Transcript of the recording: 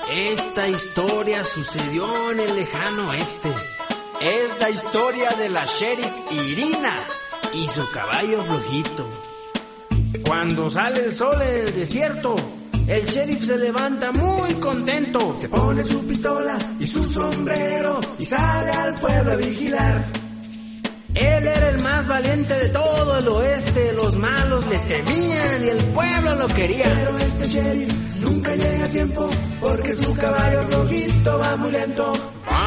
Esta historia sucedió en el lejano oeste. Es la historia de la sheriff Irina y su caballo flojito. Cuando sale el sol en el desierto, el sheriff se levanta muy contento. Se pone su pistola y su sombrero y sale al pueblo a vigilar. Él era el más valiente de todo el oeste. Los malos le temían y el pueblo lo quería. Pero este sheriff nunca llega a tiempo porque su caballo flojito va muy lento. Va